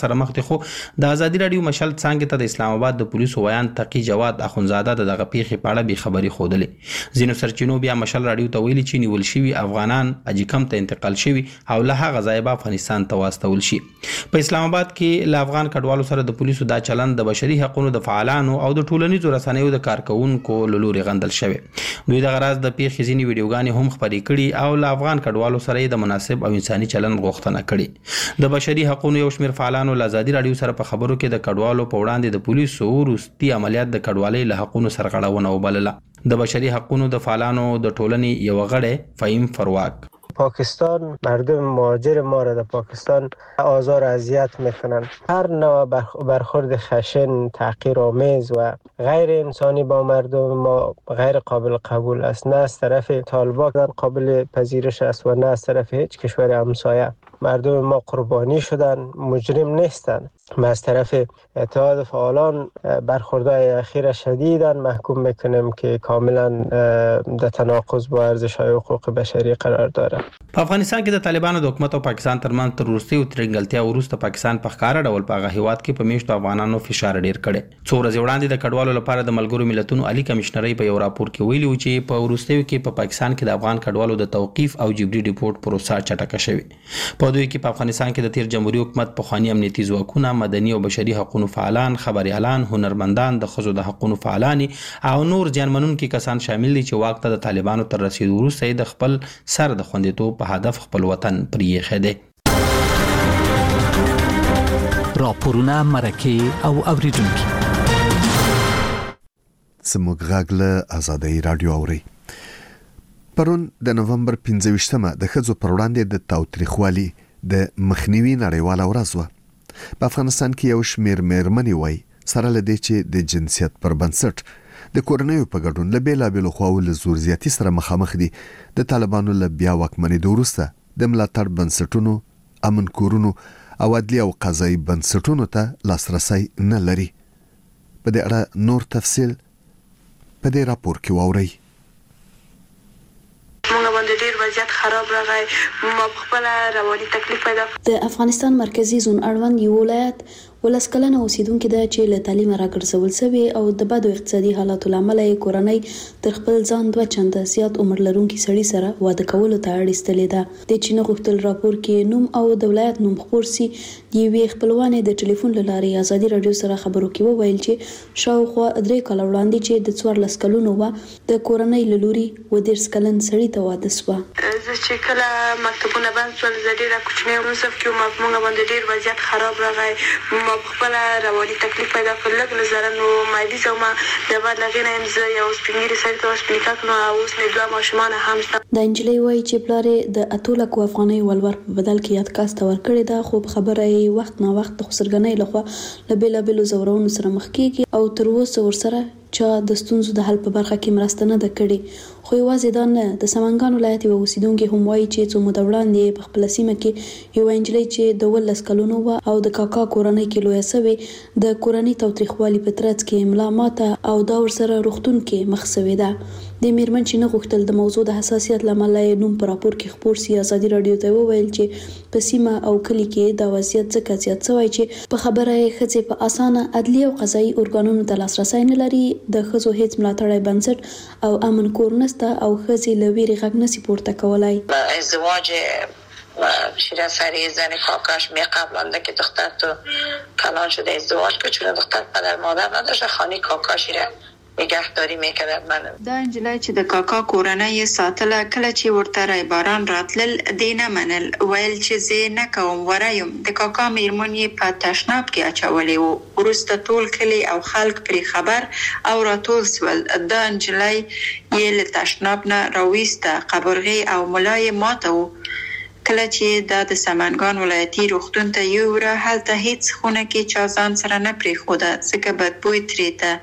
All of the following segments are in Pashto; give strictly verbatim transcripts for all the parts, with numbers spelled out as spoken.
سره مخ دي. خو د ازادي رادیو مشال څنګه ته د اسلام آباد د پولیسو ویان تقی جواد اخونزاده دغه پیښې په اړه به خبري خودلې. ځینو سرچینو بیا مشال رادیو ته ویلي چې نیول شوي افغانان اجیکم ته انتقال شوي او له هغه ځایه به افغانستان ته واستول شي. په اسلام آباد کې له افغان کډوالو سره د پولیسو دا چلند د بشري حقوقو د فعالانو او د ټولنیزو رسنیو د کارکونکو له لوري غندل شوی. دوی د غراز د پیښې ځینې ویډیوګانې هم خپرې کړي او له افغان کډوالو سره د مناسب او انساني چلند غوښتنه کړي. د بشري حقوقو یو شمېر فعالانو له ازادي رادیو سره په خبرو کې د کډوالو په وړاندې د پولیسو وروستي عملیات د کډوالۍ له حقوقو سرغړونه وبلله. د بشري حقوقو د فعالانو د ټولنې یو غړی فهیم فرواک: پاکستان مردم مهاجر ما را در پاکستان آزار اذیت میکنن. هر نوع برخورد خشن، تحقیرآمیز و غیر انسانی با مردم ما غیر قابل قبول است. نه از طرف طالبان قابل پذیرش است و نه از طرف هیچ کشور همسایه. مردم ما قربانی شدن، مجرم نیستند. ما از طرف اتحاد فعالان برخوردهای اخیر شدیداً محکوم میکنیم که کاملا در تناقض با ارزش‌های حقوق بشری قرار داره. په افغانستان کې د طالبانو د حکومت او پاکستان ترمنځ تر وروستي او ترنګلتیا وروسته پاکستان په ښکاره ډول په هغه هیواد کې په میشتو افغانانو فشار ډیر کړي. څو ورځې وړاندې د کډوالو لپاره د ملګرو ملتونو عالی کمشنرۍ په یو راپور کې ویلي و چې په وروستیو کې په پاکستان کې د افغان کډوالو د توقیف او جبري ریپورت پروسه چټکه شوې. په دوی کې په افغانستان کې د تیر جمهوریت حکومت په خواني امنیتي ځواکونه، مدني او بشري حقوقو فعالان، خبريالان، هنرمندان، د ښځو د حقوقو فعالان او نور ځانمنونکي کسان شامل دي چې واک ته د طالبانو تر رسیدو وروسته د خپل سر د خوندیتوب په هدف خپل وطن پرېښی دی. راپورونه، مرکې او اوریدونکي زموږ غږ له ازادۍ رادیو اوري. پرون د نومبر پنځه ویشتمه د ښځو پر وړاندې د تاوتریخوالي د مخنیوي نړیواله ورځ وه. په افغانستان کې یو شمېر مېرمنې وایي سره له دې چې د جنسیت پر بنسټ د کورنیو په ګډون له بېلابېلو خواو له زور زیاتي سره مخامخ دي. د طالبانو له بیا واکمنېدو وروسته د ملاتړ بنسټونو، امن کورونو او عدلي او قضایي بنسټونو ته لاسرسی نه لري. په دې اړه نور تفصیل په دې راپور کې واورئ. موږ باندې ډیر وضعیت خراب راغی. ما خپل رواني تکلیف پیدا. د افغانستان مرکزی زون اړوند یو ولایت ولس کلنه اوسیدونکو د چې له تعلیم راګرځول شوی او د بدو اقتصادي حالاتو لامل یې کورنۍ تر خپل ځان دوه چنده زیات عمر لرونکي سړي سره واده کولو ته اړ ایستلې ده. د چې نه غوښتل راپور کې نوم او د ولایت نوم خپور سي. د یوې خپلوانې د ټلیفون له لارې ازادي رادیو سره خبرو کې وویل چې شاوخوا درې کاله وړاندې چې د څوارلس کلونو وه د کورنۍ له لوري اووه دېرش کلن سړي ته واده شوه. زه چې کله مکتبونه بند شول زه ډېره کوچنۍ وم. صف کې وم. موږ باندې ډېر وضعیت خراب راغی. ما خپل رواني تکلیف پیدا کړ. لږ له زره نو مایلیز او ما د بعد لغې نه یم زه یو سپینګیري سړي ته وسپینې کړم او اوس مې دوه ماشومان هم شته. د نجلۍ وایي چې پلار یې د اتو لکو افغانۍ ولور په بدل کې یادکاس ته ورکړې ده، خو په خبره یې وخت نا وخت د خسرګنۍ لخوا له بېلابېلو ځورونو سره مخ کېږي او تر اوسه ورسره چا د ستونزو د حل په برخه کې مرسته نه ده کړې. خو یوازې دا نه، د سمنګان ولایت یوه اوسیدونکې هم وایي چې څو موده وړاندې په خپله سیمه کې یوه نجلۍ چې د اوولس کلونو وه او د کاکا کورنۍ کې لویه سوې د کورني تاوتریخوالي په ترڅ کې ملا ماته او دا ورسره روغتون کې مخ سوې ده. د میرمن چې نه غوښتل د موضوع د حساسیت له امله یې نوم په راپور کې خپور سي، ازادي راډیو ته وویل چې په سیمه او کلي کې دا وضعیت ځکه زیات شوی چې په خبره یې ښځې په اسانه عدلي او قضایي ارګانونو ته لاسرسی نه لري. د ښځو هیڅ ملاتړی بنسټ او امن کور نسته او ښځې له ویرې غږ نسي پورته کولی. ازدواج شیرازسری زن کاکاش می قبلا که دختر تو کلان شده ازدواج که چون دختر پدر مادر نداشته خانه کاکاشی را نگهداری میکرد. من دا انجلای چې د کاکا کورنۍ ساتله کله چې ورته رایباران راتلل دې نه منل، ویل چې زه نه کوم ورایم. د کاکا میرمن یې په تشناب کې اچولې وو. وروسته ټول کلی او خلک پرې خبر او راټول سول. دا انجلای یې له تشناب نه راویسته، قبرغې او ملا یې ماته وو. کله چې دا د سمنګان ولایتي روغتون ته یووړه هلته هیڅ خونه کې چا ځان سره نه پرېښوده ځکه بدبوی ترې ته.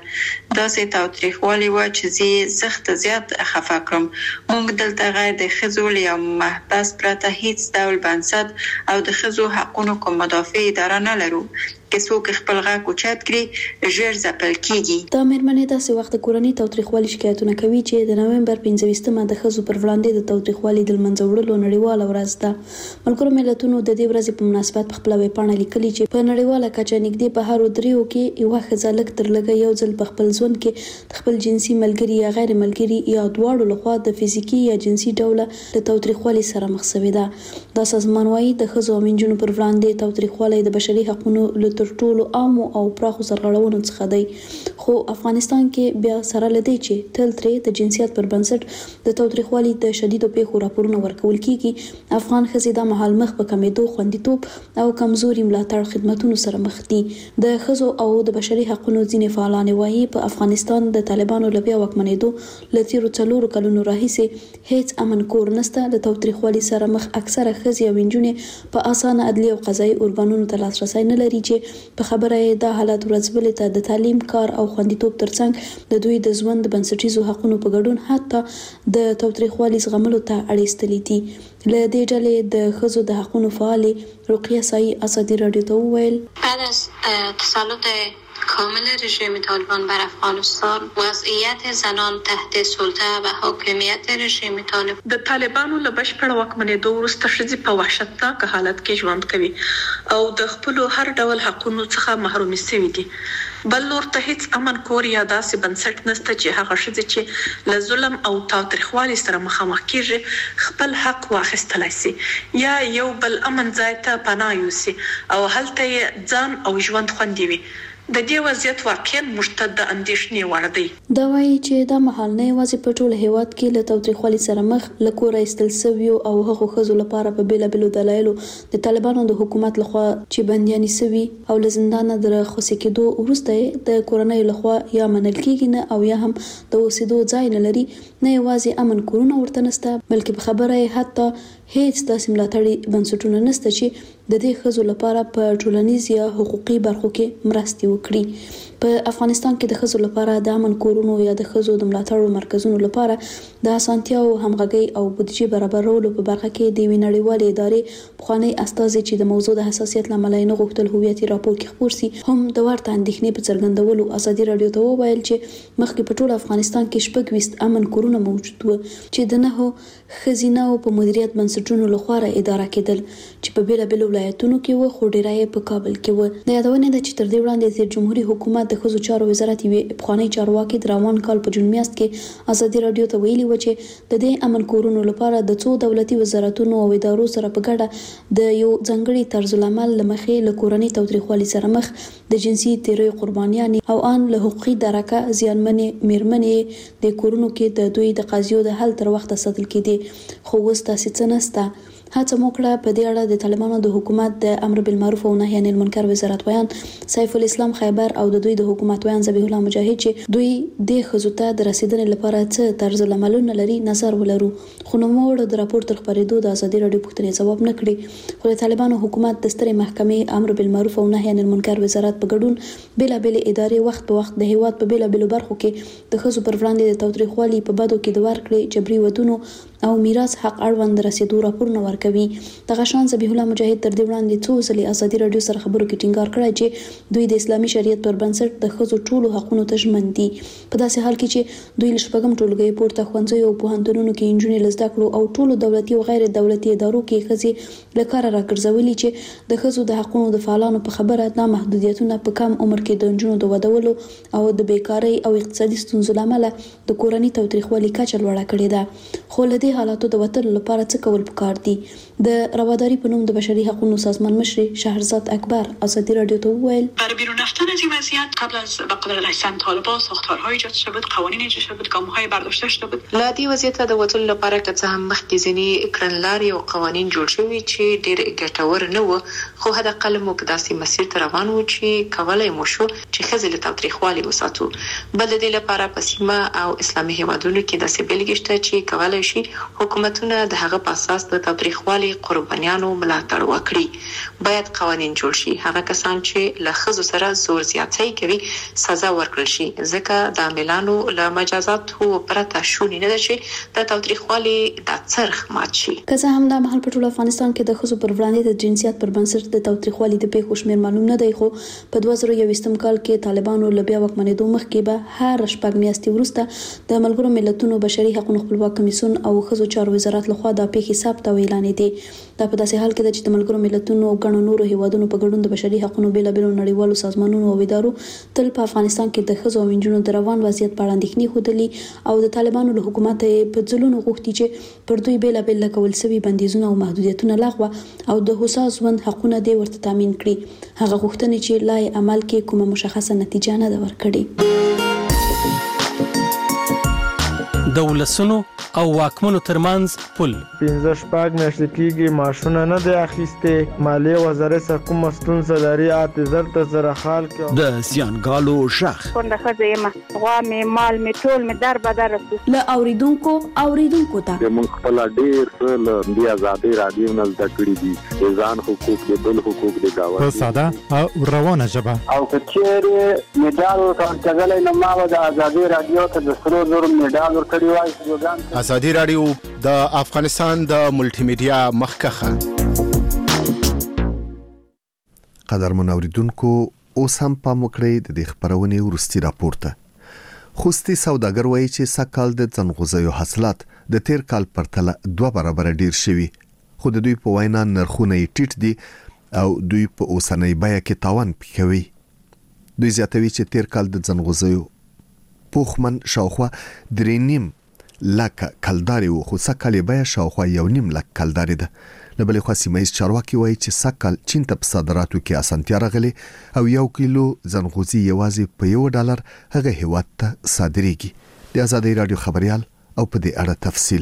داسې تاوتریخوالی و چې زه سخت زیات خفه کړم. موږ دلته غیر د ښځو له یو محبس پرته هیڅ ډول بنسټ او د ښځو حقونو کوم مدافع اداره نه لرو. که څوک خپل غږ اوچت کړي ژر ځپل کیږي. دا مېرمنې داسې وخت د کورنۍ تاوتریخوالي شکایتونه کوي چې د نومبر پنځه ویشتمه د ښځو پر وړاندې د تاوتریخوالي د لمنځه وړلو نړیواله ورځ ده. ملګرو ملتونو د دې ورځې په مناسبت په خپله ویبپاڼه لیکلي چې په نړیواله کچه نږدې په هرو دریو کې یوه ښځه لږ تر لږه یو ځل په خپل ژوند کې د خپل جنسي ملګري یا غیر ملګري یا دواړو لخوا د فزیکي یا جنسي ډوله د تاوتریخوالي سره مخ شوې ده. دا سازمان وايي د ښځو او نجونو پر وړاندې تاوتریخوالی د بشري حقونو له تر ټولو عامو او پراخو سرغړونو څخه دی. خو افغانستان کې بیا سره لدی چې تل ترې د جنسیت پر بنسټ د تاوتریخوالي د شدیدو پیښو راپورونه ورکول کیږي. افغان ښځې د مهال مخ په کمیدو خوندیتوب او کمزوري ملاتړ خدماتونو سره مخ دي. د ښځو او د بشري حقونو ځینې فعالان وايي په افغانستان د طالبانو له بیا واکمنېدو له تیرو څلورو کلونو راهیسې هیڅ امن کور نشته. د تاوتریخوالي سره مخ اکثره ښځې او نجونې په اسانه عدلي او قضایي ارګانونو ته لاسرسی نه لري چې په خبره دا حالت ورځبلې ته د تعلیم، کار او خوندیتوب ترڅنګ د دوی د ژوند د بنسټیزو حقونو په ګډون حتی د تاوتریخوالي زغملو ته اړ ایستلي دي. له دې ډلې د ښځو د حقونو فعالې رقیه سایي ازادي راډیو ته وویل بعد از تسلط کامل رژیم طالبان بر افغانستان وضعیت زنان تحت سلطه و حاکمیت رژیم طالب د طالبانو له بشپړ واکمنېدو وروسته ښځې په وحشتناک حالت کې ژوند کوي او د خپلو هر ډول حقونو څخه محرومې شوي دي. بل لور ته هیڅ امن کور یا داسې بنسټ نشته چې هغه ښځې چې له ظلم او تاوتریخوالي سره مخامخ کیږي خپل حق واخیستلی سي یا یو بل امن ځای ته پناه یوسي او هلته یې ځان او ژوند خوندي وي. د دې وضعیت واقعا موږ ته د اندېښنې وړ دی. دا وایي چې دا مهال نه یوازې په ټول هیواد کې له تاوتریخوالي سره مخ له کوره ایستل شویو او هغو ښځو لپاره په بېلابېلو دلایلو د طالبانو د حکومت لخوا چې بندیانې شوي او له زندانه د راخلاصې کېدو وروسته د کورنیو لخوا یا منل کېږي نه او یا هم د اوسېدو ځای نه لري، نه یوازې امن کورونه ورته نشته بلکې په خبره یې حتی هیڅ داسې ملاتړي بنسټونه نشته چې د دې ښځو لپاره په ټولنیز یا حقوقي برخو کې مرستې وکړي. په افغانستان کې د ښځو لپاره د امن کورونو یا د ښځو د ملاتړ مرکزونو لپاره د اسانتیاو، همغږۍ او بودیجې برابرولو په برخه کې د یوې نړیوالې ادارې پخوانی استازي چې د موضوع د حساسیت له امله یې نه غوښتل هویتي راپور کې خپور سي هم د ورته اندېښنې په څرګندولو ازادي راډیو ته وویل چې مخکې په ټول افغانستان کې شپږ ویشت امن کورونه موجود وو چې د نهو ښځینهو په مدیریت بنسټونو لخوا اداره کېدل چې په بېلابېلو ولایتونو کې وو خو ډېری یې په کابل کې وو. د یادونې ده چې تر دې وړاندې د جمهوریت حکومت د ښځو چارو وزارت یوې پخوانۍ چارواکي د روان کال په جون میاشت کې ازادي راډیو ته ویلي و چې د دې امن کورونو لپاره د څو دولتي وزارتونو او ادارو سره په ګډه د یو ځانګړي طرزالعمل له مخې له کورنۍ تاوتریخوالي سره مخ د جنسي تیریو قربانیانې او ان له حقوقي درکه زیانمنې میرمنې د کورونو کې د دوی د قضیو د حل تر وخته ساتل کېدې. خو اوس داسې څه نشته. هڅه مو کړه په دې اړه د طالبانو د حکومت د امر بالمعروف او نهي عن المنکر وزارت ویان سیف الاسلام خیبر او د دوی د حکومت ویان ذبیح الله مجاهد چې دوی د ښځو ته د رسیدنې لپاره څه طرز العملونه لري نظر ولرو. خو نو موږ د راپور تر خبرېدو د ازادي راډیو پوښتنې ځواب نه کړي. خو د طالبانو حکومت د سترې محکمې امر بالمعروف او نهي عن المنکر وزارت په ګډون بېلابېلې ادارې وخت په وخت د هیواد په بېلابېلو برخو کې د ښځو پر وړاندې د تاوتریخوالي په بدو کې د ورکړې جبري ودونو او میراث حق اړوند رسیدو راپورونه ورکوي. دغه شان ذبیح الله مجاهد تر دې وړاندې څو ځلې ازادي راډیو سره خبرو کې ټینګار کړی چې دوی د اسلامي شریعت پر بنسټ د ښځو ټولو حقونو ته ژمن دي. په داسې حال کې چې دوی له شپږم ټولګي پورته ښوونځیو او پوهنتونونو کې نجونې له زده کړو او ټولو دولتي او غیر دولتي ادارو کې ښځې له کاره راګرځولي چې د ښځو د حقونو د فعالانو په خبره دا محدودیتونه په کم عمر کې د نجونو د ودولو او د بیکارۍ او اقتصادي ستونزو له امله د کورنۍ تاوتریخوالي کچه لوړه کړې ده. خو له دې حالاتو د وتلو لپاره څه کول پکار دي؟ د رواداری په نوم د بشري حقوقو سازمان مشر شهرزاد اکبر ازادی رادیو ته وویل برای بیرون رفتن از این وضعیت قبل از به قدرت رسیدن طالبان ساختارهای ایجاد شده بود، قوانین ایجاد شده بود، گام‌های برداشته شده بود. لا دې وضعیت د وتلو لپاره که څه هم مخکې ځینې کړنلارې او قوانین جوړ شوي چې ډېر ګټور نه وو، خو حداقل موږ داسې مسیر ته روان وو چې کولی مو شو چې ښځې له تاوتریخوالي وساتو. بل د دې لپاره په سیمه او اسلامي هیوادونو کې داسې بېلګې شته چې کولی شي حکومتونه د هغه په اساس د تاوتریخوالي هغوی قربانیانو ملاتړ وکړي. باید قوانین جوړ شي هغه کسان چې له ښځو سره زور زیاتی کوي سزا ورکړل شي، ځکه د عاملانو له مجازاتو پرته شونې نه ده چې د تاوتریخوالي د څرخ مات شي. که څه هم دا مهال په ټول افغانستان کې د ښځو پر وړاندې د جنسیت پر بنسټ د تاوتریخوالي د پیښو شمېر معلوم نه دی، خو په دوه زره یوویشتم کال کې طالبانو له بیا واکمنېدو مخکې به هر شپږ میاشتې وروسته د ملګرو ملتونو بشري حقوقو خپلواک کمیسیون او ښځو چارو وزارت لخوا دا پیښې ثبت او اعلانېدې. دا په داسې حال کې ده چې د ملګرو ملتونو او ګڼو نورو هیوادونو په ګډون د بشري حقوقو بیلابیلو نړیوالو سازمانونو او ادارو تل په افغانستان کې د ښځو او نجونو د روان وضعیت په اړه اندېښنې ښودلې او د طالبانو له حکومت په ځلونو غوښتي چې پر دوی بیلابیل لګول شوي بندیزونه او محدودیتونه لغوه او د هوسا ژوند حقونه دې ورته تامین کړي. هغه غوښتنې چې لای عمل کې کومه مشخصه نتیجه نه ده ورکړې. د ولسونو او واکمنو ترمنځ پل پنځه شپږ میاشتې کېږي معاشونه نه دی اخیستې. مالیې وزارت څخه کومه ستونزه لري اته زر ته زره خال کې د زیانګالو شخ کونډه ښځه یم، غوا مې مال مې ټول مې در بدر رسو. له اوریدونکو اوریدونکو ته موږ خپل ډېر څه له دې ازادۍ رادیو نه زده کړي دي، د ځان حقوق د بل حقوق د گاونډي په ساده او روانه ژبه. او که چېرې مډال ورکړلی نو ما به د ازادۍ رادیو ته د سرو زرو مډال ورکړی وای. ازادي رادیو د افغانستان د ملټي میډیا مخکخه. قدرمن اوریدونکو اوس هم پام وکړئ د دې خبرونې وروستي راپور ته. خوستي سوداګر وایي چې سږکال د ځنغوزیو حاصلات د تیر کال پرتله دوه برابره ډیر شوي، خو د دوی په وینا نرخونه یې ټیټ دي او دوی په اوسنۍ بیه کې تاوان کوي. دوی زیاتوي چې تیر کال د ځنغوزیو پوخمن شاوخوا درې نیم لکه کلداري وو، خو سږکال یې بیه شاوخوا یو نیم لک کلداري ده. له بلې خوا سیمه ییز چارواکي وایي چې سږکال چین ته په صادراتو کې اسانتیا راغلې او یو کیلو ځنغوزي یوازې په یو ډالر هغه هیواد ته صادریږي. د ازادۍ رادیو خبريال او په دې اړه تفصیل.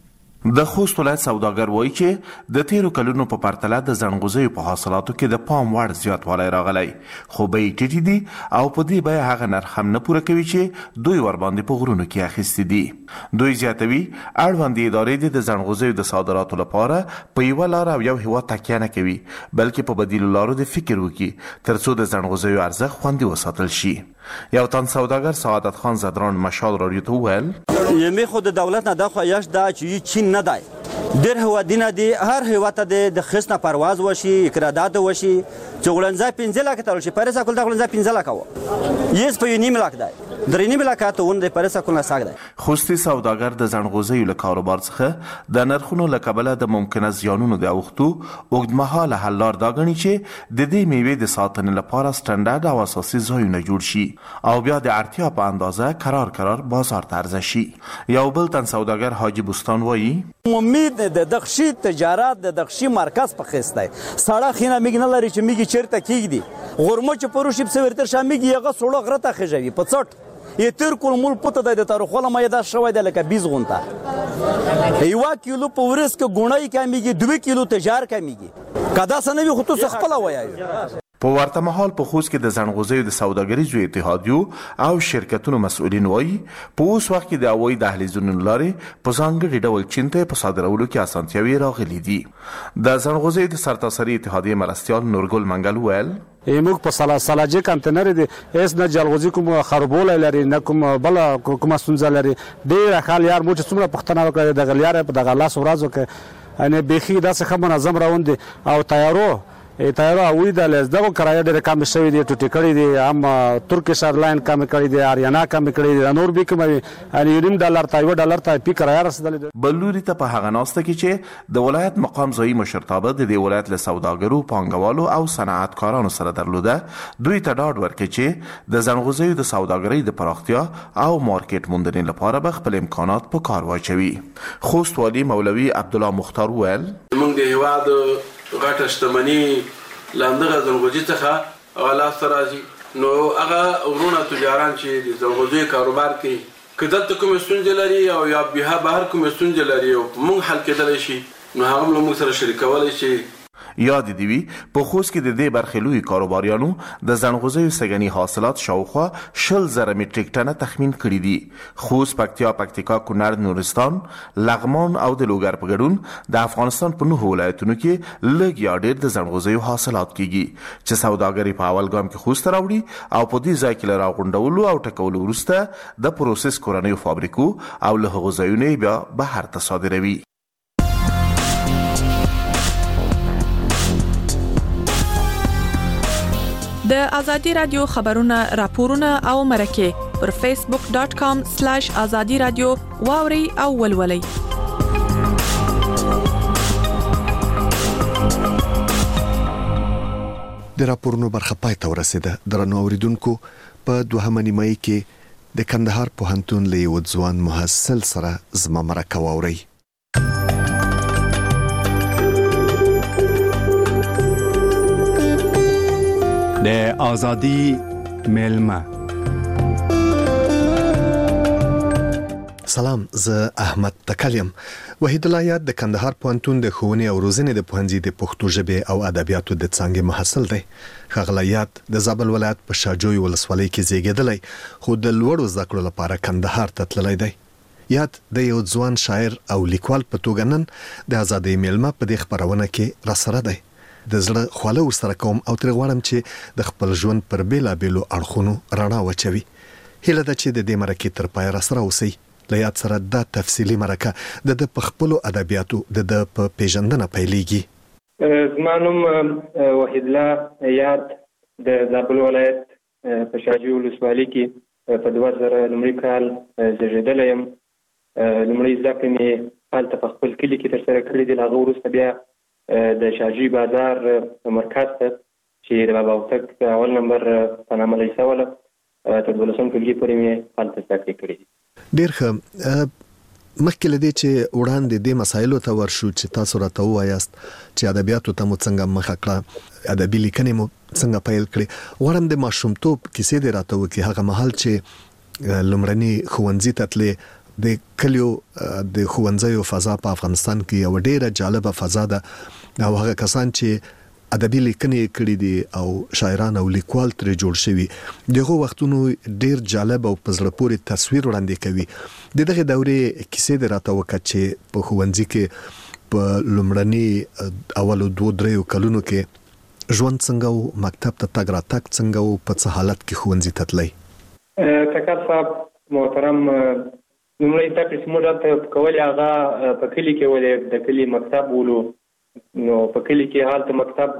د خوست ولایت سوداګر وایي چې د تیرو کلونو په پرتله د ځنغوزیو په حاصلاتو کې د پام وړ زیاتوالی راغلی، خو بیې ټیټې دي او په دې بیه هغه نرخ هم نه پوره کوي چې دوی ورباندې په غرونو کې اخیستي دي. دوی زیاتوي اړوندې ادارې د ځنغوزیو د صادراتو لپاره په یوه لار او یو هیواد تکیه نه کوي، بلکې په بدیلو لارو د فکر وکړي ترڅو د ځنغوزیو ارزښت خوندي وساتل شي. یو تن سوداګر سعادت خان زدران مشال رادیو ته وویل یمې خو د دولت نه دا خواهش ده چې چین نه دی، ډېر هیوادونه دي، هر هیواد ته د خیس نه پرواز وشي، اقرارداد وشي چې غړنځای پنځه لکه تړل شي. پاریس کول د غړنځای پنځه لکه و یس په یو نیم لک دی، درې نیم لکه ته ون د پاریس کول نه ساګ دی. خوستي سوداګر د ځنغوزیو له کاروبار څخه د نرخونو له کبله د ممکنه زیانونو د اوښتو اوږدمهاله حل لار دا ګڼي چې د دې میوې د ساتنې لپاره سټنډرډ او اساسي ځایونه جوړ شي او بیا د اړتیا په اندازه قرار قرار بازار ته عرضه شي. یو بل تن سوداګر حاجی بوستان وایي امید د دغشي تجارت د دغشي مرکز په خسته سړه خینه میګ نه لري چې میګ چیرته کیږي غرمه چې پروشي په ورتر شامګي هغه سوړه غره ته خېږي په څټ یتر کول مول پته د تاریخ ولا مې دا شوی د لکه بیس غونټه یو کیلو په ورس کې ګونای کمیږي دوه کیلو تجار کمیږي کدا سنوي خو تو خپل وایي. په ورته مهال په خوست کې د ځنغوزیو د سوداګریزو اتحادیو او شرکتونو مسؤلین وایي په اوس وخت کې د هوایي دهلیزونو لارې په ځانګړي ډول چین ته په صادرولو کې اسانتیاوې راغلي دي. د ځنغوزیو د سرتاسري اتحادیې مرستیال نورګل منګل ویل موږ په سلا سلاجه کانټینر دي اس نه جلغوزي کوم خربول لري نه کوم بل کوم ستونزه لري ډیر خال یار مو چې څومره پښتنه وکړي د غلیار په دغه لاس ورازو کې ان بيخي داسې خبره منظم روان دي او تیارو تیارو اوی د لزدغه کرایه ډېر کم شوی دی ټوټی کړی دی هم ترکیش ایرلاین کم کړی دی اریانا کم کړی دی نور به کوم ان یو ډالر ته یو ډالر ته پی کرایه رسیدلی دی. بلوري ته په هغه ناسته کې چې د ولایت مقام ځایي مشرتابه د دې ولایت له سوداګرو پانګوالو او صنعتکارانو سره درلوده دوی ته ډاډ ورکړي چې د ځنغوزیو د سوداګرۍ د پراختیا او مارکیټ موندنې لپاره به خپل امکانات په کار واچوي. خوست والي مولوي عبدالله مختار ویل موږ د هیواد غټه شتمني لاندغه ځنغوزي څخه غلا سره راځي نو هغه ورونه تجاران چې د ځنغوزي کاروبار کوي کله ته کوم ستونزې لري او یا به بهر کوم ستونزې لري او موږ حل کېدلی شي نو هغه موږ سره شریکولای شي. یاد دی وی په خوست کې د دې برخې لوی کاروباریانو د ځنغوزیو سګنی حاصلات شاوخوا شل زره میټریک ټنه تخمین کړي دي. خوست، پکتیا، پکتیکا، کونړ، نورستان، لغمان او د لوګر په ګډون د افغانستان په نهو ولایتونو کې لږ یا ډېر د ځنغوزیو حاصلات کیږي چې سوداګري په اول ګام کې خوست راوړي او په دې ځای کې راغونډولو او ټکولو وروسته د پروسس کورنیو فابریکو او له هغو ځایونو بیا بهر ته صادروي. د ازادي رادیو خبرونه راپورونه او مرکه پر فیسبوک ډاٹ کام سلیش ازادي رادیو واوري او ولولي. د راپورونو برخه پای ته ورسېده. درنو اوریدونکو، په دوهمه نیمایي کې د کندهار پوهنتون له یو ځوان محصل سره زما مرکه واورئ. د ازادي ملما. سلام، زه احمد تکلیم. وحید الله یاد د کندهار پوهنتون د ښوونې او روزنې د پوهنځي د پښتو ژبې او ادبیاتو د څانګې محصل دی. ښاغلی یاد د زابل ولایت په شاجوی ولسوالۍ کې زیږېدلی، خو د لوړو زده کړو لپاره کندهار ته تللی دی. یاد د یو ځوان شاعر او لیکوال په توګه نن د ازادۍ ملما په دې خپرونه کې راسره دی. د زړه خواله ورسره کوم او ترې غواړم چې د خپل ژوند پر بیلابیلو اړخونو رڼا واچوي. هیله ده چې د دې مرکې تر پایه راسره اوسئ. له یاد سره دا تفصیلي مرکه د ده په خپلو ادبیاتو د ده په پیژندنه پیلیږي. زما نوم وحید الله یاد د زابل ولایت په شاجوی ولسوالۍ کې په دوه زره لومړي کال زیږېدلی یم. لومړۍ زده کړې مې هلته په خپل کلي کې ترسره کړې دي. له هغه وروسته بیا د شاجوی بازار مرکز ته چې د بابا هوتک اول نمبر په نامه لیسه تر دولسم ټولګي پورې مې هلته زده کړې کړې دي. ډېر ښه. مخکې له دې چې وړاندې دې مسایلو ته ورشو چې تاسو راته ووایاست چې ادبیاتو ته مو څنګه مخه کړه، ادبي لیکنې مو څنګه پیل کړې، غواړم د ماشومتوب کیسې دې راته وکړي. هغه مهال چې لومړني ښوونځي ته تلې، د کلیو د ښوونځیو فضا په افغانستان کې یو ډېره جالبه فضا ده او هغه کسان چې ادبي لیکنې کړي دي او شاعران او لیکوال ترې جوړ شوي، دغه وختونو ډېر جالب او په زړه پورې تصویر وړاندې کوي. د دغه دورې کیسې دې راته وکړه چې په ښوونځي کې په لومړني اولو دوه دریو کلونو کې ژوند څنګه و، مکتب ته تګ راتګ څنګه و، په څه حالت کې ښوونځي ته تلئ؟ ټکر صاحب محترم، لومړی زده کړې چې موږ هلته کولې هغه په کلي کې ولې د کلي مکتب ولو. نو په کلي کې هلته مکتب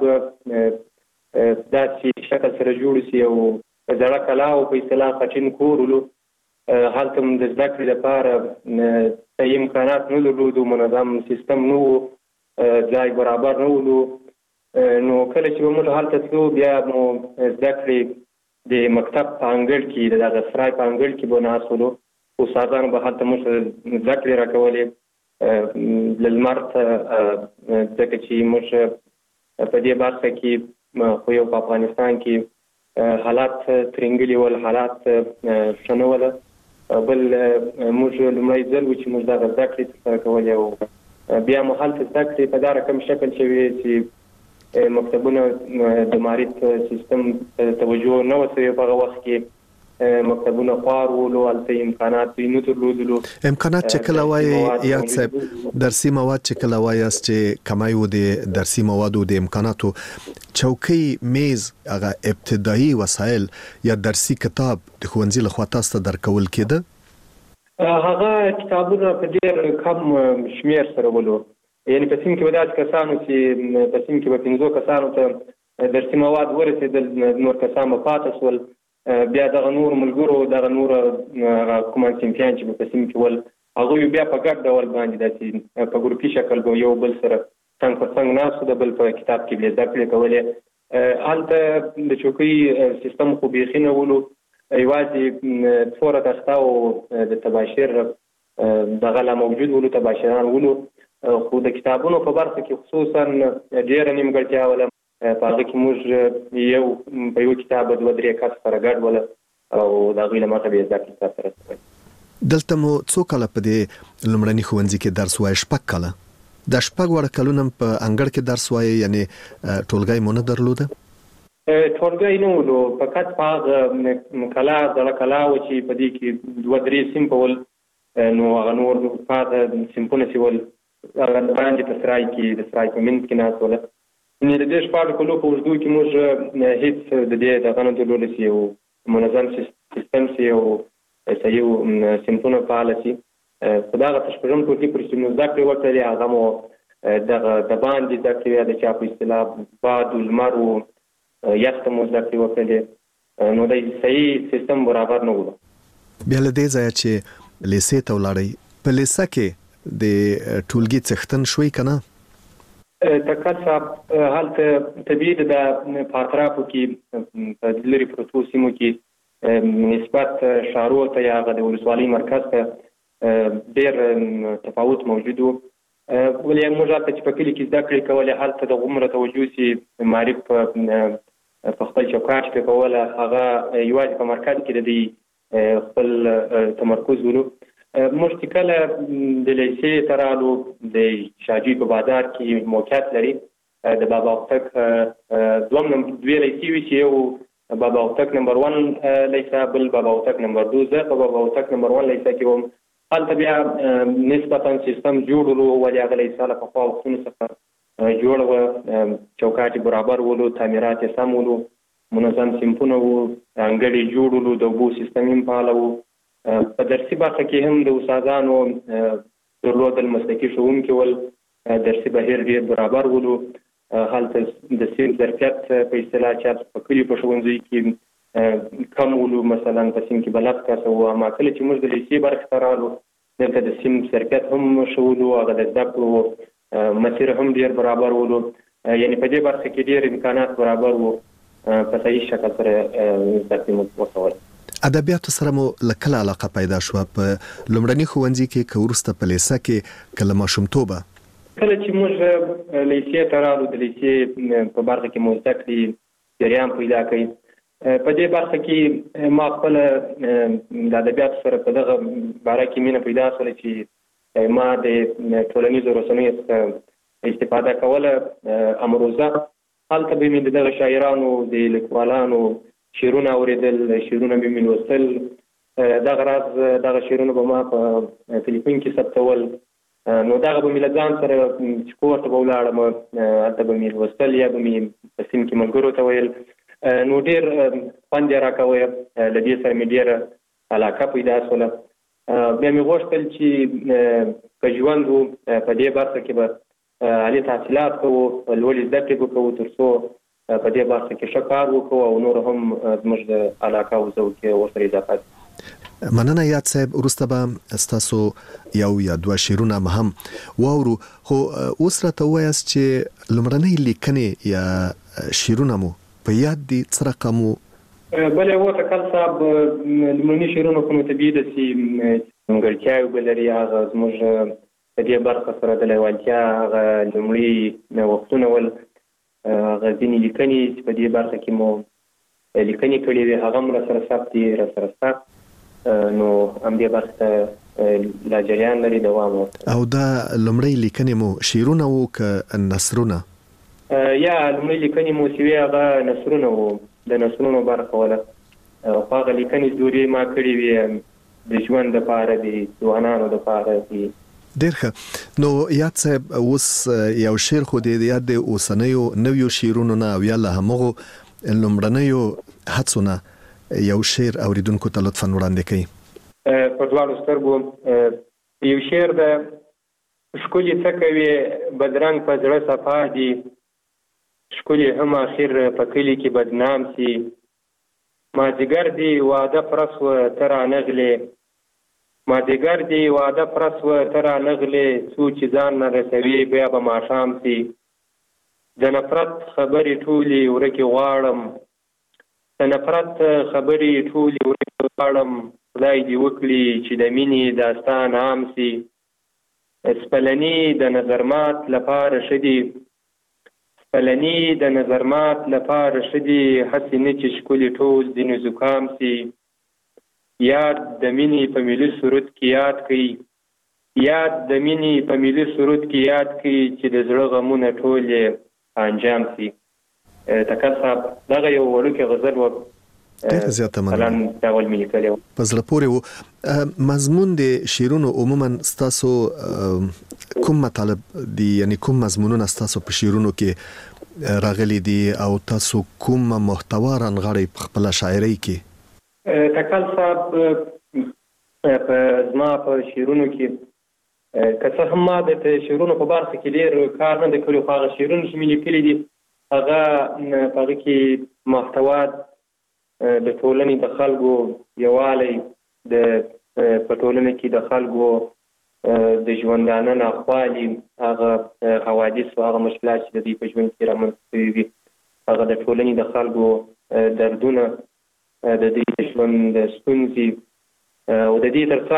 داسې شکل سره جوړ سي او زړه کلا او په اصطلاح خټین کور ولو. هلته هم د زده کړې لپاره صحیح امکانات نه درلودو، منظم سیستم نه و، ځای برابر نه ولو. نو کله چې به موږ هلته تلو بیا مو زده کړې د مکتب په انګړ کې، د دغه سرای په انګړ کې به ناست ولو. استادانو به هلته موږ زده کړې راکولې له لمر ته، ځکه چې موږ په دې برخه کې خو یو په افغانستان کې حالات ترنګلي ول، حالات ښه نه وله. بل موږ لومړی ځل و چې موږ دغه زده کړې ترسره کولې او بیا مو هلته زده کړې په دا رقم شکل شوې چې مکتبونه د معارف سیستم ته توجه نه وه شوې په هغه وخت کې. مکتبونه خوار ولو، هلته امکانات نه درلودلو. امکانات چې کله وایي یاد صاحب، درسي مواد چې کله وایاست چې کمای و د درسي موادو د امکاناتو، چوکۍ، میز، هغه ابتدایي وسایل یا درسي کتاب د ښوونځي لخوا تاسو ته درکول کېده؟ هغه کتابونه په ډېر کم شمېر سره ولو. یعنې په سیم کې به داسې کسانو چې په سیم کې به پنځو کسانو ته درسي مواد ورسېدل، نور کسان به پاتې شول. بیا دغه نور ملګرو، دغه نور کوم صنفیان چې په سیم کې ول، هغوی بیا په ګډ ډول باندې داسې په ګروپي شکل به یو بل سره څنګ پر څنګ ناست، د بل په کتاب کې به زده کړې کولې. هلته د چوکۍ سیستم خو بیخي نه ولو، یوازې څوره تخته او د تباشیر دغه لا موجود ولو، تباشیران ولو. خو د کتابونو په برخه کې خصوصا ډېره نیمګړتیا وله. په هغه کې موږ یو په یو کتاب دوه درې کس سره ګډ وله او د هغوی له مخې به یې زده کړې سرته رسولې. دلته مو څو کاله په دې لومړني ښوونځي کې درس وایه؟ شپږ کاله. د شپږ وړ کلونم په انګړ کې درس وایي، یعنی ټولګی مو نه درلوده؟ ټولګی نه ولو، فقط په کلا دغه کلا و چې په دې کې دوه درې سیم په ول نو هغه نور پاته سیمپونه چې ول هغه باندې په سرای کې د سرای په منځ کې ناست وله. نو د دې شپږ کلو په اوږدو کې موږ هېڅ د دې دغه نه درلودی چې یو منظم سیستم شي او صحیح سیمپونه فعاله شي. په دغه شپږم ټولګي پورې چې موږ زده کړې وکړلې هغه مو دغه د باندې زده کړې د چا په اصطلاح باد و لمر و یخ ته مو زده کړې وکړلې، نو د صحیح سیستم برابر نه و. بیا له دې ځایه چې لیسې ته ولاړئ، په لیسه کې د ټولګي څښتن شوي که نه؟ تکل صاحب هلته طبیعي ده په اطرافو کې په لرې پرتو سیمو کې نسبت ښارونو ته یا هغه د ولسوالۍ مرکز ته ډېر تفاوت موجود و. ولې موږ هلته چې په کلي کې زده کړې کولې هلته د غومره توجه چې معرف په خپل چوکاټ کې کوله، هغه یوازې په مرکز کې د دوی خپل تمرکز ولو. موږ چې کله د لیسې ته رالو، د شاجوی په بازار کې موقعیت لري، د بابا هوتک دوم دوې لیسې وي چې یو بابا هوتک نمبر ون لیسه، بل بابا هوتک نمبر دو. زه په بابا هوتک نمبر ون لیسه کې وم. هلته بیا نسبتا سیستم جوړ ولو، ولې هغه لیسه له پخوا وختونو څخه جوړه وه، چوکاټ یې برابر ولو، تعمیرات یې سم ولو، منظم سیمپونه وو، انګړ یې جوړ ولو، د اوبو سیستم یې فعاله وو. په درسي برخه کې هم د استادانو درلودل، مسلکي ښوونکي ول، درسي بهیر ډېر برابر ولو. هلته د سیم ظرفیت په اصطلاح چې په کلیو په ښوونځیو کې کم ولو، مثلا په سیم کې به لس کسه وو. اما کله چې موږ د لیسې برخې ته رالو، دلته د سیم ظرفیت هم ښه ولو، هغه د زده کړو مسیر هم ډېر برابر ولو. یعنې په دې برخه کې ډېر امکانات برابر وو، په صحیح شکل سره زده کړې مو وکول. ادبیاتو سره مو لکه علاقه پیدا شوه په لومړني ښوونځي کې که وروسته په لیسه کې که له ماشومتوبه؟ کله چې موږ لیسې ته رالو، د لیسې په برخه کې مو زده کړې جریان پیدا کوي. په دې برخه کې ما خپله د ادبیاتو سره په دغه باره کې مینه پیدا شوله چې ما د ټولنیزو رسنیو څخه استفاده کوله. امروزه هلته به مې د دغه شاعرانو، د لیکوالانو شعرونه اورېدل، شعرونه به مې لوستل. دغه راز دغه شعرونه به ما په تلیفون کې ثبتول، نو دغه به مې له ځان سره چې کور ته به ولاړم هلته به مې لوستل یا به مې په سیم کې ملګرو ته ویل. نو ډېر خوند یې راکوی، له دې سره مې ډېره علاقه پیدا شوله. بیا مې غوښتل چې که ژوند و په دې برخه کې به عالي تحصیلات کوو، لوړې زده کړې به کوو، تر څو په دې برخه کې ښه کار وکړو او نور هم زموږ د علاقه او ذوق کې ورسره اضافه شي. مننه یاد صاحب. وروسته به ستاسو یو یا دوه شعرونه هم واورو، خو اوس راته ووایاست چې لومړنۍ لیکنې یا شعرونه مو په یاد دي؟ څه رقم وو؟ بله اوس اکل صاحب لومړني شعرونه خو نو طبیعي ده چې ځانګړتیاوې به لري. هغه زموږ په دې برخه سره د لیوالتیا هغه لومړي وختونه ول، هغه ځینې لیکنې چې په دې برخه کې مو لیکنې کړې وې هغه هم راسره ثبت دي، راسره شته. نو همدې برخې ته لا جریان لري، دوام ورته. او دا لومړی لیکنې مو شعرونه وو که نثرونه؟ یا لومړی لیکنې مو چې وې هغه نثرونه وو، د نثرونو برخه وله. خو هغه لیکنې دورې ما کړې وې د ژوند دپاره، د ځوانانو دپاره دي. ډېر ښه. نو یاد صاحب اوس یو شعر خو د یاد د اوسنیو نویو شعرونو نه او یا له همغو لومړنیو هڅو نه یو شعر اوریدونکو ته لطفا وړاندې کړئ. په دواړو سترګو یو شعر ده: ښکلي څه کوې بدرنګ په زړه صفا دي، ښکلي هم اخر په کلي کې بدنام سي، مازدیګر دي واده پرس و ته رانغلې، مازدیګر دی واده پرس و ته رانغلې، څو چې ځان نه رسوي بیا به ماښام سي، د نفرت خبرې ټولې ورکې غواړم، د نفرت خبرې ټولې ورکې غواړم، خدای دې وکړي چې د مینې داستان عام سي، سپلني د نظرمات لپاره ښه دي، سپلني د نظرمات لپاره ښه دي، هسې نه چې ښکلي ټول ځینې زکام سي، یاد د مینې په ملي سرود کې یاد کړي، یاد د مینې په ملي سرود کې یاد کړي چې د زړه غمونه ټول یې انجام سي. تکل صاحب دغه یو وړوکی غزل و ډېر زیاته مننه ډول ملي کړی و په زړه پورې و. مضمون د شعرونو عموما ستاسو کوم مطالب دي یعنی کوم مضمونونه ستاسو په شعرونو کې راغلي دي او تاسو کوم محتوا رانغاړئ په خپله شاعرۍ کې؟ تکل صاحب په زما په شعرونو کې که څه هم ما د شعرونو په برخه کې ډېر کار نه دی کړی خو هغه شعرونه چې مې لیکلي دي هغه په هغه کې محتوا د ټولنې د خلکو یووالی د په ټولنه کې د خلکو د ژوندانه ناخوالي هغه حوادث او هغه مشکلات چې د دوی په ژوند کې رامنځته شوي وي هغه د ټولنې د خلکو دردونه د دوی د ژوند د ستونزې او د دې تر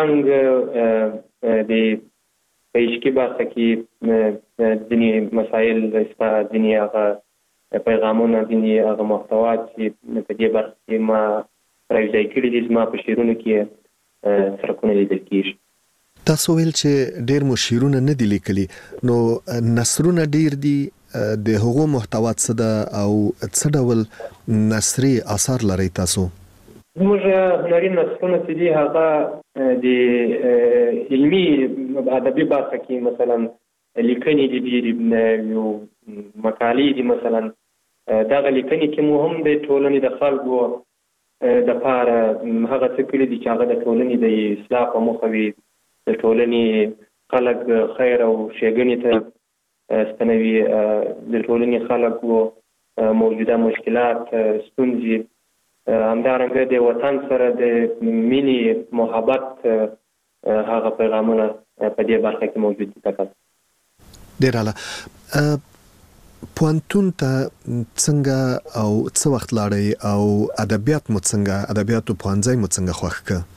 څنګ د په عشقي برخه کې ځینې مسایل ځینې هغه پیغامونه ځینې هغه محتوات چې په دې برخه کې ما راوځای کړي دي زما په شعرونو کې څرکونه لیدل کېږي. تاسو ویل چې ډېر مو شعرونه نه دي لیکلي نو نثرونه ډېر دي د هغو محتوات څه ده او څه ډول نثري اثار لرئ تاسو؟ زموږ هنري نثرونه چې دي هغه د علمي ادبي برخه کې مثلا لیکنې دي ډېرې یو مقالې دي مثلا دغه لیکنې کې مو هم د ټولنې د خلکو د پاره هغه څه کړي دي چې هغه د ټولنې د اصلاح په موخه وي د ټولنې خلک خیر او ښېګڼې ته ستنوي د ټولنې خلکو موجوده مشکلات ستونزې همدارنګه د وطن سره د مینې محبت هغه پیغامونه په دې برخه کې موجود دي. ډېر اعلی. پوهنتون ته څنګه او څه وخت لاړئ او ادبیات مو څنګه ادبیاتو پوهنځی مو څنګه خوښ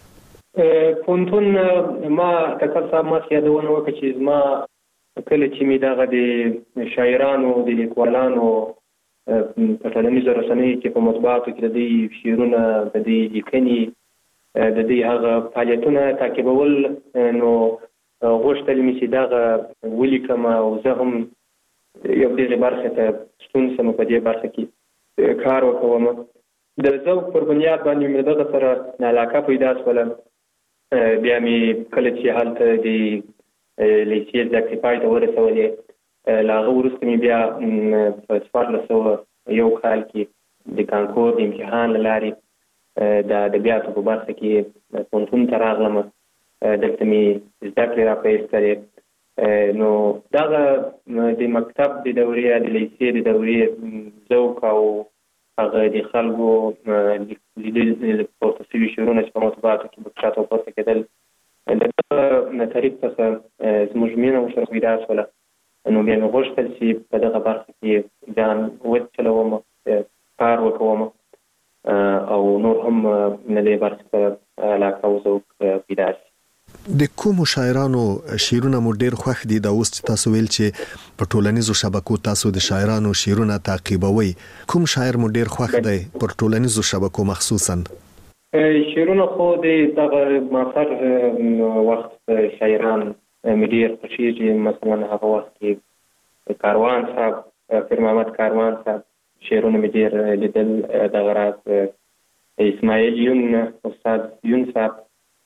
کړ؟ پوهنتون ما تکل صاحب ما یادونه وکړه چې زما کله چې مې دغه د شاعرانو د لیکوالانو په ټولنیزو رسنیو کې په مطبوعاتو کې د دوی شعرونه د دوی لیکنې د دوی هغه فعالیتونه تعقیبول نو غوښتل مې چې دغه ولیکم او زه هم یو دغې برخې ته ستون شم په دې برخه کې کار وکوم. د ذوق پر بنیاد باندې مې دغه سره علاقه پیدا شوله. بیا مې کله چې هلته د لیسې زده کړې پای ته ورسولې له هغه وروسته مې بیا په څوارلس سوه یو کال کې د کانکور د امتحان له لارې د ادبیاتو په برخه کې پوهنتون ته راغلم. دلته مې زده کړې راپیل نو دغه د مکتب د دورې د لیسې د دورې ذوق او هغه د خلکو لیدل پورته شوي شعرونه چې په مطبوعاتو کې به شاته پورته کېدل د دغه طریق څخه زموږ مینه ورسره پیدا شوله. نو بیا مې غوښتل چې په دغه برخه کې ځان وچلوم کار وکوم او نور هم د دې برخې سره علاقه او ذوق پیدا شي. د کومو شاعرانو شعرونه مو ډېر خوښ دي؟ دا اوس چې تاسو ویل چې په ټولنیزو شبکو تاسو د شاعرانو شعرونه تعقیبوئ، کوم شاعر مو ډېر خوښ دی پر ټولنیزو شبکو مخصوصا؟ شعرونه خو د دغه معاصر وخت شاعران مې ډېر خوښېږي. مثلا هغه وخت کې کاروان صاحب پیر محمد کاروان صاحب شعرونه مې ډېر لیدل. دغه راز اسماعیل یون استاد یون صاحب،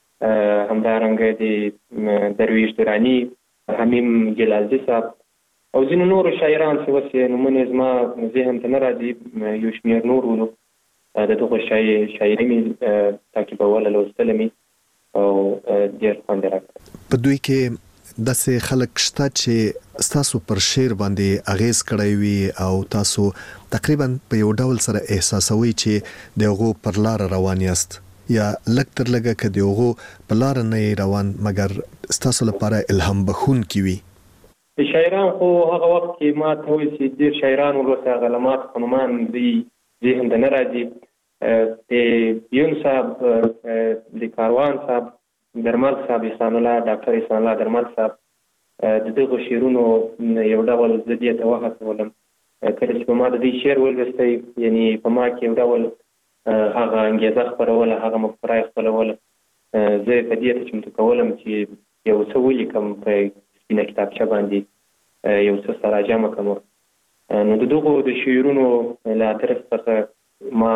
همدارنګه د درویش درانی، حمیم ګلالزي صاحب او ځینو نورو شاعران چې اوس یې نومونه زما ذهن ته نه راځي، یو شمېر نور ولو د دغو شاعري مې تعقیبوله، لوستله مې او ډېر خوند یې راکړی. په دوی کې داسې خلک شته چې ستاسو پر شعر باندې اغیز کړی وي او تاسو تقریبا په یو ډول سره احساسوي چې د هغو پر لاره روان یاست، یا لږ تر لږه که د هغو په لاره نه روان مګر ستاسو لپاره الهام بخونکي وي؟ شاعران خو هغه وخت کې ما ته وایي چې ډېر شاعران ورسره هغه له ماته په نومان دوی ذهن ته نه راځي. د یون صاحب، د کاروان صاحب، درمل صاحب، احسان الله ډاکټر احسان الله درمل صاحب د دغو شعرونو یو ډول زه دې ته وهڅولم. کله چې په ما د دوی شعر ولوستی یعنې په ما کې یو ډول هغه انګېزه خپروله، هغه مفکوره یې خپلوله. زه په دې ته چمتو کولم چې یو څه ولیکم په سپینه کتابچه باندې یو څه سره جمع کړم نو د دغو د شعرونو له طرف څخه ما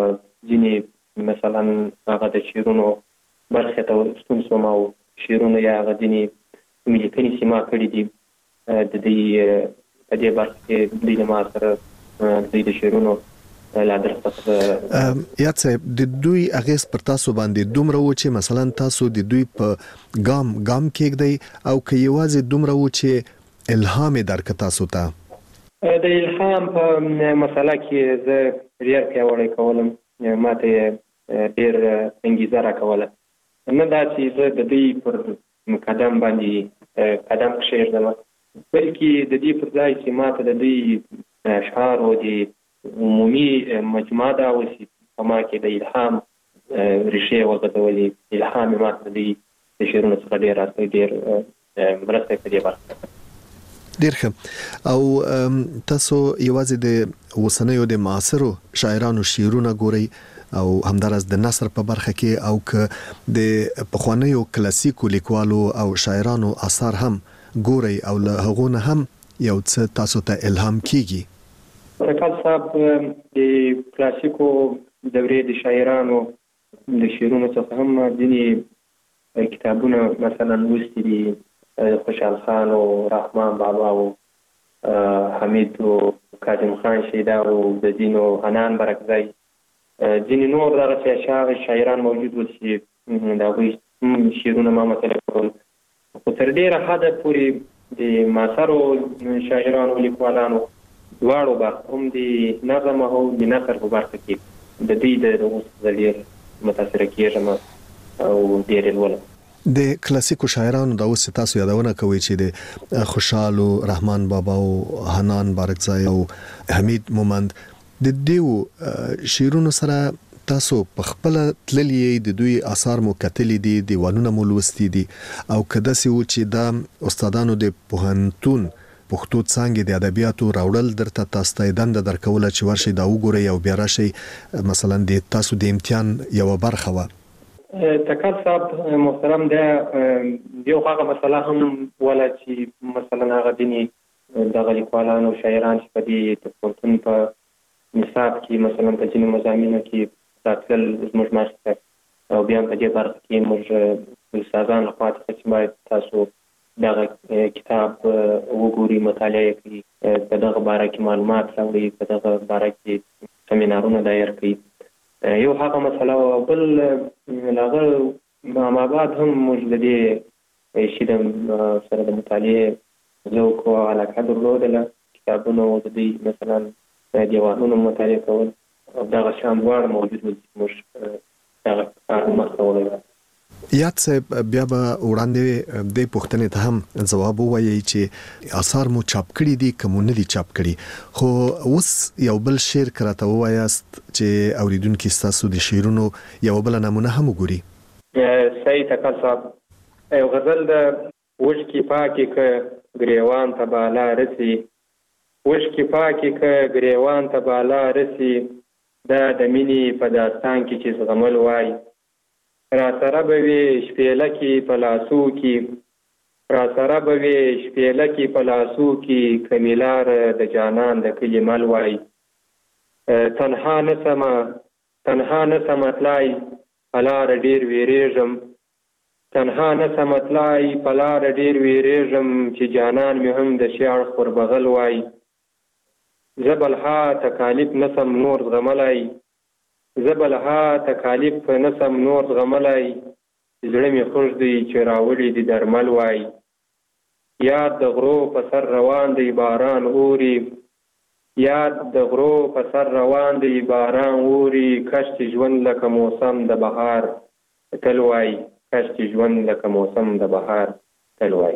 ځینې مثلا هغه د شعرونو برخې ته ستون شوم او شعرونه یا هغه ځینې کومې لیکنې چې ما کړي دي د دې په دې برخه کې دوی له ما سره دوی د شعرونو له طرف څخه یاد صاحب د دوی اغیز پر تاسو باندې دومره و چې مثلا تاسو د دوی په ګام ګام کېږدئ او که یوازې دومره و چې الهام یې درکړه تاسو ته د الهام په مسله کې زه ډېر پیاوړی کولم ما ته یې ډېر انګېزه راکوله نه دا چې زه د دوی پر قدم باندې قدم کښېږدم بلکې د دې پر ځای چې ما ته د دوی اشعارو د عمومي مجموعه دا اوسي په ما کې د الهام ریښې وغځولې الهام یې ما ته د دوی د شعرونو څخه ډېر راته ډېر مرسته په دې برخه ډېر ښه او تاسو یوازې د اوسنیو د معاصرو شاعرانو شعرونه ګورئ او همدارس د نثر په برخه کې او که د پخوانیو کلاسیکو لیکوالو او شاعرانو اثار هم ګورئ او له هغو نه هم یو څه تاسو ته الهام کیږي رکال صاحب د کلاسیکو دورې د شاعرانو د شعرونو څخه هم ځینې کتابونه مثلا لوستي دي خوشحال خان او رحمان بابا او حمید او کاظم خان شیدا او د ځینو حنان برکزی ځینې نور دغسې اشعار شاعران موجود وو چې د هغوی شعرونه ما مطالعه کول خو تر ډېره حده پورې د معاصرو شاعرانو لیکوالانو دواړو برخه هم د نظم او د نثر په برخه کې د دوی د دغو څخه ډېر متاثره کېږم او ډېر یې لولم د کلاسیکو شاعرانو د اوس تاسو یادونه کوي چې د خوشحال او رحمان بابا او حنان بارکزای او حمید مومند د دیو شعرونو سره تاسو په خپل تللی د دوی آثار مو کتلی دي دیوانونه مو لوستي دي او کده سي و چې د استادانو د پوهنتون پښتو څانګې د ادبیاتو راوړل درته تاسو ته دند درکول چې ورشي دا وګورئ او بیا راشي مثلا د تاسو د امتحان یو برخه و تکل صاحب محترم ده یو هغه مسله هم ولا چې مثلا هغه دیني د لیکوالانو شاعران چې په دې پښتون په نصاب کې مثلا په ځینو مضامینو کې راتلل زموږ مخې او بیا په دې برخه کې موږ استادان لخوا څخه چې باید تاسو دغه کتاب وګورئ مطالعه کړئ په دغه باره کې معلومات راوړئ په دغه باره کې سمینارونه دایر کړئ یو هغه مسله او بل هغه ما بعد هم موږ د دې شي د سره د مطالعې ذوق او علاقه درلودله کتابونه د دې مثلا دیوانونه مطالعه کول او دغه شان وړ موجود وي موږ دغه کار مخاوله یاد صاحب بیا به وړاندې د پوښتنې ته هم جواب ووایي چې آثار مو چاپ کړي دي کوم نه دي چاپ کړي خو اوس یو بل شعر کراته وایاست چې اوریدونکو تاسو د شعرونو یو بل نمونه هم وګوري صحیح تکل صاحب یو غزل د وشکی پاکي ک گریوان ته بالا رسی وشکی پاکي ک گریوان ته بالا رسی دا د مینې په داستان کې چې زغمل وای را سره به وي شپېله کې په لاسو کې را سره به وي شپېله کې په لاسو کې کمیلار د جانان د کلي مل وای تنها نه سمه تنها نه سمه تلای په لاره ډېر ویرېږم تنها نه سمه تلای په لاره ډېر ویرېږم چې جانان مې هم د شعر پر بغل وای زه بلها تکالیف نه سم نور زغملی زبلها تکالیف نسم نور زغملی زړه مې خوږ دی چې راوړي دي درمل وای یاد د غرو په سر روان دی باران اوري یاد د غرو په سر روان دی باران اوري کش چې ژوند لکه موسم د بهار تل وای کش چې ژوند لکه موسم د بهار تل وای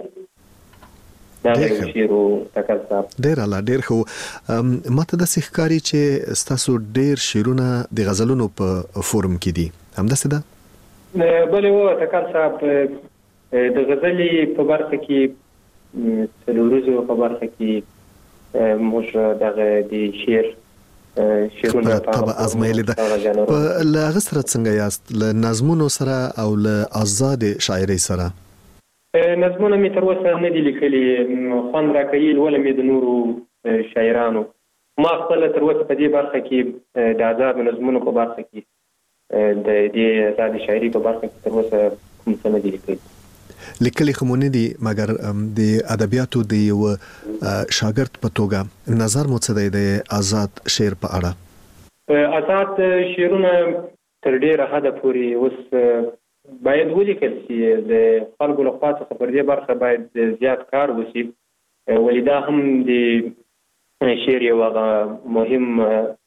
ډیر اعلی ډیر خو ماته د ښکاری چې تاسو ډیر شعرونه د غزلونو په فورم کې دي همداسې ده بلې و تکل صاحب د غزلې په برخه کې څلورزو په برخه کې موږ دغه د شعر شعرونه په ازمایل ده په لغه سره څنګه یاست له نظمونو سره او له آزاد شاعرۍ سره نظمونه مې تر اوسه نه دي لیکلي، خوند راکوي لولم یې د نورو شاعرانو. ما خپله تر اوسه په دې برخه کې د آزاد نظمونو په برخه کې د دې آزاد شاعري په برخه کې تر اوسه کوم څه نه دي لیکلي. لیکلي خو مو نه دي، مګر د ادبیاتو د یو شاګرد په توګه نظر مو څه دی د آزاد شعر په اړه؟ آزاد شعرونه تر ډېره حده پورې اوس باید ولیکل شي، د خلکو له خوا څخه پر دې برخه باید زیات کار وشي، ولې دا هم د شعر یو هغه مهم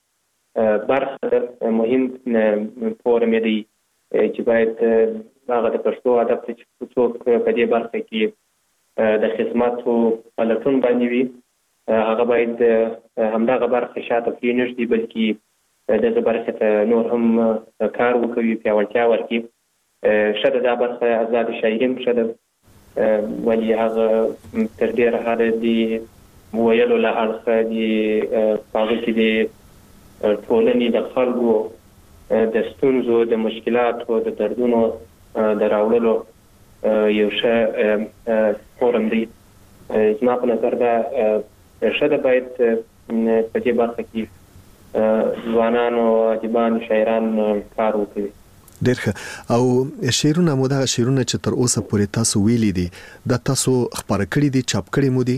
برخه ده، مهم فورم دی چې باید هغه د پښتو ادب ته چې څوک په دې برخه کې د خدماتو په لټون باندې وي، هغه باید همدغه برخه شاته پرېنږدي، بلکې دغه برخې ته نور هم کار وکوي، پیاوړتیا ورکړي. ښه ده دا برخه آزاد شاعري هم ښه ده، ولې هغه تر ډېره حده د ویلو له اړخه د په هغه کې د ټولنې د خلکو د ستونزو، د مشکلاتو، د دردونو د راوړلو یو ښه فورم دی. زما په نظر دا ښه ده، باید په دې برخه کې ځوانان او ادیبان شاعران کار وکړي. ډېر ښه. او شعرونه مو دغه شعرونه چې تر اوسه پورې تاسو ویلي دي دا تاسو خپاره کړي دي، چاپ کړي مو دي؟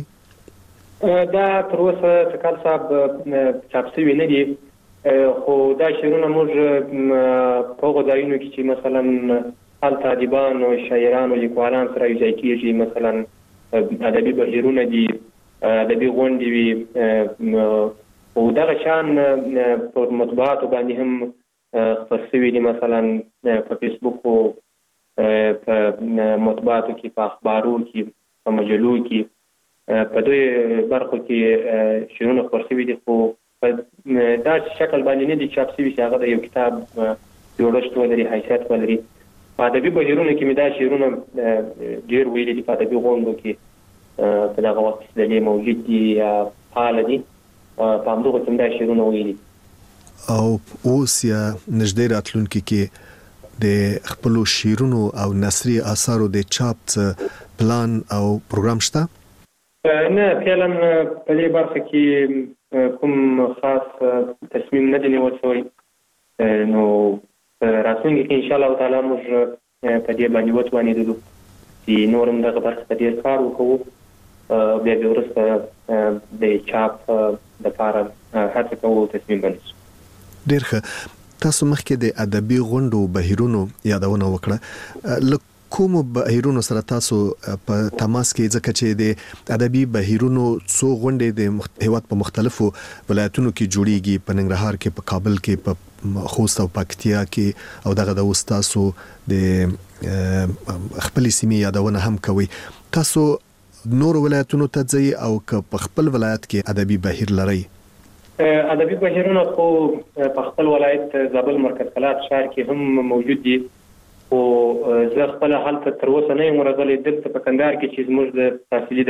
دا تر اوسه تکال صاحب چاپ شوي نه دي، خو دا شعرونه موږ په هغو ځایونو کې چې مثلا هلته ادیبان او شاعران او لیکوالان سره یوځای کېږي، مثلا ادبي بهیرونه دي، ادبي غونډې وي، او دغه شان پر مطبوعاتو باندې هم خپل شوي دي، مثلا په فیسبوک او په مطبوعاتو کې، په اخبارو کې، په مجلو کې، په دوی برخو کې شعرونه خپل شوي دي، خو په داسې شکل باندې نه دي چاپ شوي چې هغه د یو کتاب جوړښت ولري، حیثیت ولري. په ادبي بهیرونو کې مې دا شعرونه ډېر ویلي دي، په ادبي غونډو کې په دغه وخت کې ډلې موجود دي یا فعاله دي، په همدغو کې هم دا شعرونه ویلي. او اوس یا نږدې راتلونکي کې د خپلو شعرونو او نثري اثارو د چاپ پلان او پروګرام شته؟ نه، فعلا په دې برخه کې کوم خاص تصمیم نه دی نیول شوی، نو راتلونکي کې انشاءالله تعالی موږ په دې باندې وتوانېدلو چې نور هم دغه برخه ته ډېر کار وکړو، بیا بیا وروسته د چاپ دپاره هڅه کوو تصمیم ونیسو. ډېر ښه. تاسو مخکې د ادبي غونډو بهیرونو یادونه وکړه، له کومو بهیرونو سره تاسو په تماس کې، ځکه چې د ادبي بهیرونو څو غونډې د هیواد په مختلفو ولایتونو کې جوړیږي، په ننګرهار کې، په کابل کې، په خوست او پکتیا کې، او دغه د تاسو د خپل سیمې یادونه هم کوي. تاسو نور ولایتونو ته ځئ او که په خپل ولایت کې ادبي بهیر لرئ؟ ادبي بهیرونه خو په خپل ولایت زابل مرکز کلات ښار کې هم موجود دي، خو زه خپله هلته تر اوسه نه یم ورغلی. دلته په کندهار کې چې زموږ د تحصیلي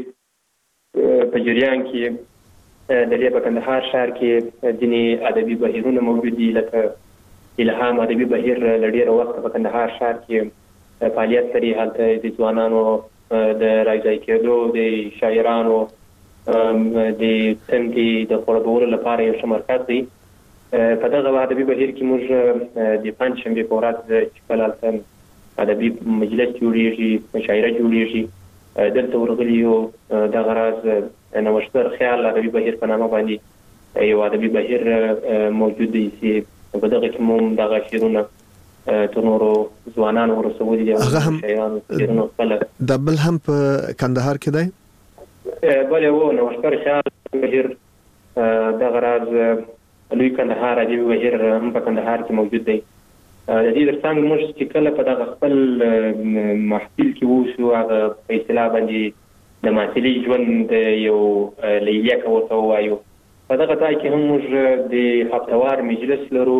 دورې په جریان کې د دې په کندهار ښار کې ځینې ادبي بهیرونه موجود دي، لکه الهام ادبي بهیر له ډېره وخته په کندهار ښار کې فعالیت لري. هلته د ځوانانو د راځای کېدو، د شاعرانو د تندې د خړوبولو لپاره یو ښه مرکز دی. په دغه ادبي بهیر کې موږ د پنجشنبې په ورځ چې کله هلته ادبي مجلس جوړېږي، مشاعره جوړېږي، دلته ورغلي یو دغه راز نوښتګر خیال ادبي بهیر په نامه باندې یو ادبي بهیر موجود دی چې په دغه کې هم دغه شعرونه تر نورو ځوانانو ورسولي دي. هغه هم دا بل هم په کندهار کې دی؟ بله و نوښتګر خیال بهیر دغه راز لوی کندهار ادبي بهیر هم په کندهار کې موجود دی. د دې ترڅنګ موږ چې کله په دغه خپل محفل کې اوسو، هغه په اصطلاح باندې د معتلي ژوند یو لیلیه که ورته ووایو، په دغه ځای کې هم موږ د هفتهوار مجلس لرو،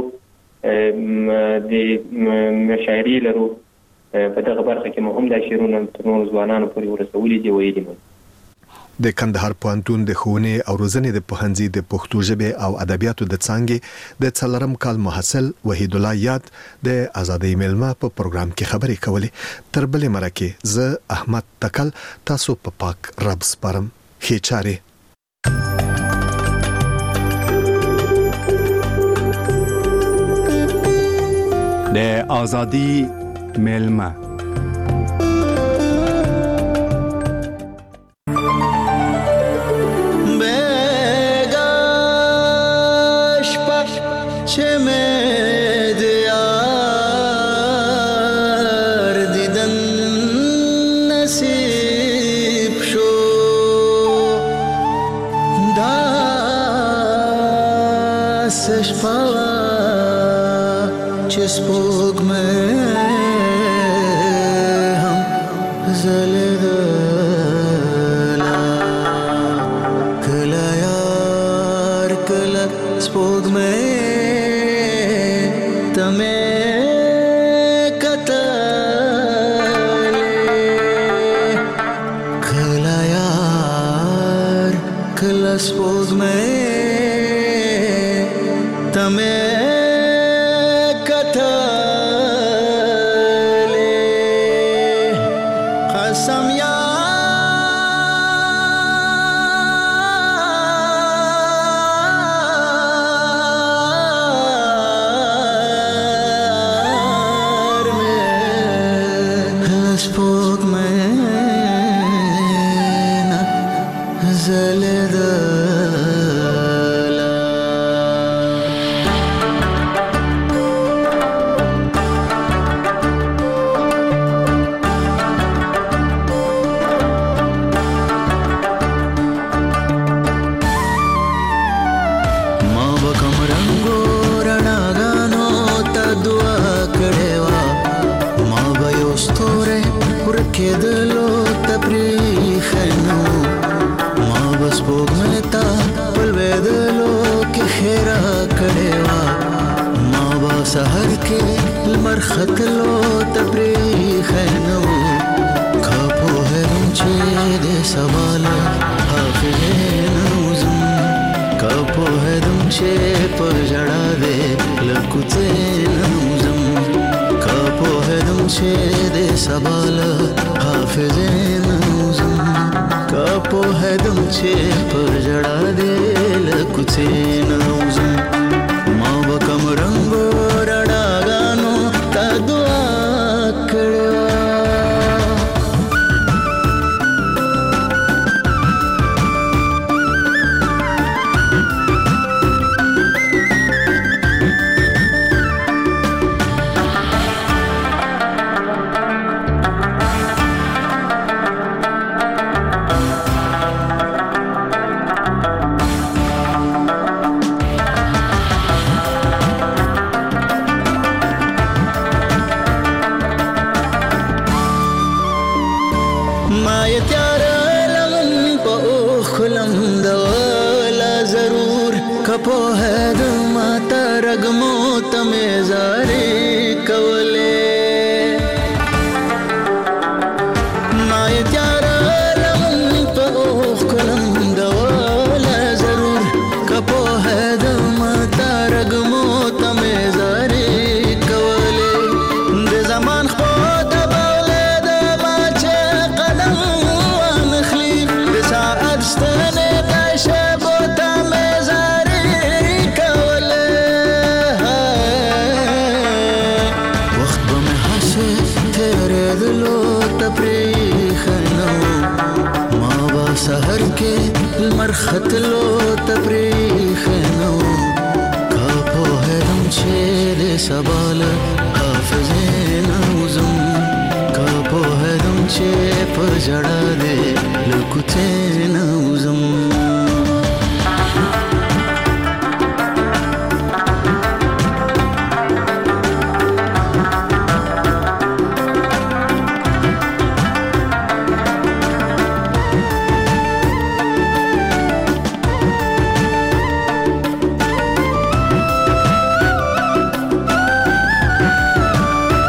د مشاعرې لرو. په دغه برخه کې مو هم دا شعرونه تر نورو ځوانانو پورې ورسولي دي، ویلي مو. د کندهار پوهنتون د ښوونې او روزنې د پوهنځي د پښتو ژبې او ادبیاتو د څانګې د څلورم کال محصل وحید الله یاد د ازادۍ میلمه په پروګرام کې خبرې کولې. تر بلې مرکه زه احمد تکل تاسو په پا پاک رب سپارم. ښې چارې. د ازادۍ میلمه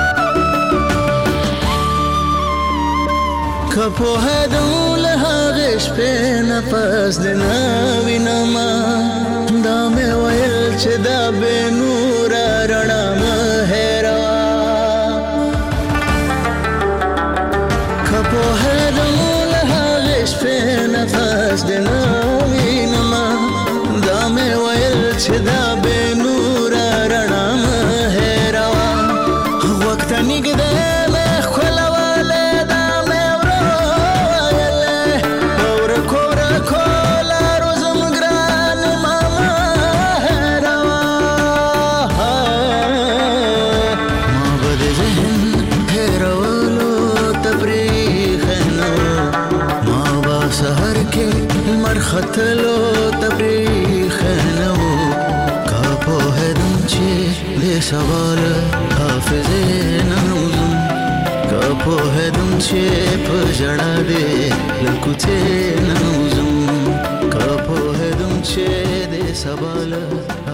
په هدول هغه شپې نفس د نوینما دا مې ویل چې دا بې نوره رڼا مه هېروه که پوهېدم له هغې شپې نفس د نوینما دا مې ویل چې دا بې نوره رڼا مه هېروه غوږ ته نږدې مې ښکلولی دا مې ورویلی په ورکو ورکو لارو زم ګرانې ما مه هېروه ما به د ذهن هېرولو ته پرېښی نه و ما به سهر کې لمر ختلو ته پرېښی نه و که پوهېدم چې دې سبا له حافظې نه وځم که پوهېدم چې په ژړا دې له کوڅې نه وځم که پوهېدم چې دې سبا له